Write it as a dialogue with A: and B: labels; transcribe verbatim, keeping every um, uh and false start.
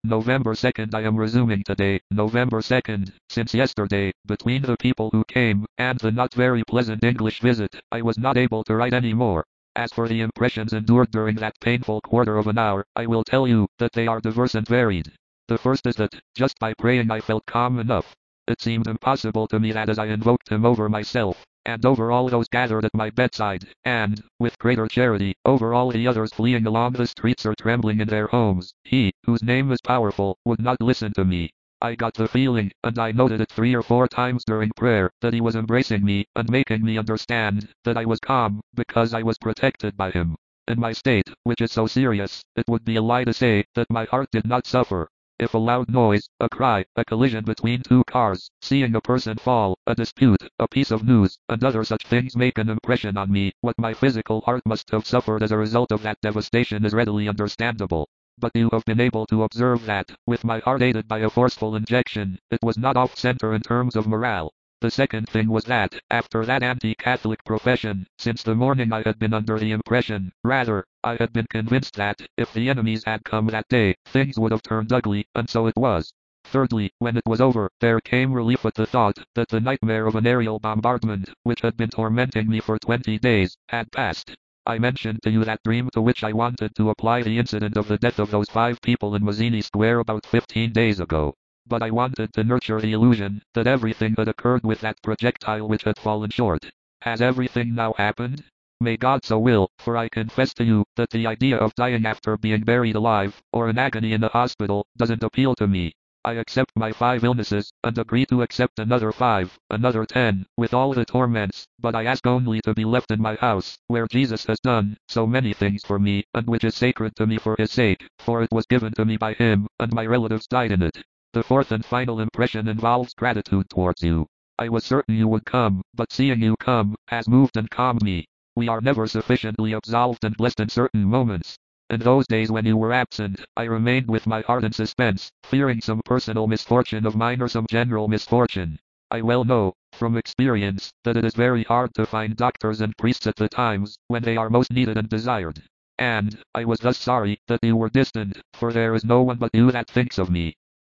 A: November second. I am resuming today, November second, since yesterday, between the people who came, and the not very pleasant English visit, I was not able to write any more. As for the impressions endured during that painful quarter of an hour, I will tell you, that they are diverse and varied. The first is that, just by praying I felt calm enough. It seemed impossible to me that as I invoked him over myself, and over all those gathered at my bedside, and, with greater charity, over all the others fleeing along the streets or trembling in their homes, he, whose name is powerful, would not listen to me. I got the feeling, and I noted it three or four times during prayer, that he was embracing me, and making me understand, that I was calm, because I was protected by him. In my state, which is so serious, it would be a lie to say, that my heart did not suffer. If a loud noise, a cry, a collision between two cars, seeing a person fall, a dispute, a piece of news, and other such things make an impression on me, what my physical heart must have suffered as a result of that devastation is readily understandable. But you have been able to observe that, with my heart aided by a forceful injection, it was not off-center in terms of morale. The second thing was that, after that anti-Catholic profession, since the morning I had been under the impression, rather, I had been convinced that, if the enemies had come that day, things would have turned ugly, and so it was. Thirdly, when it was over, there came relief at the thought, that the nightmare of an aerial bombardment, which had been tormenting me for twenty days, had passed. I mentioned to you that dream to which I wanted to apply the incident of the death of those five people in Mazzini Square about fifteen days ago. But I wanted to nurture the illusion, that everything had occurred with that projectile which had fallen short. Has everything now happened? May God so will, for I confess to you, that the idea of dying after being buried alive, or in agony in a hospital, doesn't appeal to me. I accept my five illnesses, and agree to accept another five, another ten, with all the torments, but I ask only to be left in my house, where Jesus has done so many things for me, and which is sacred to me for his sake, for it was given to me by him, and my relatives died in it. The fourth and final impression involves gratitude towards you. I was certain you would come, but seeing you come, has moved and calmed me. We are never sufficiently absolved and blessed in certain moments. In those days when you were absent, I remained with my heart in suspense, fearing some personal misfortune of mine or some general misfortune. I well know, from experience, that it is very hard to find doctors and priests at the times, when they are most needed and desired. And, I was thus sorry, that you were distant, for there is no one but you that thinks of me.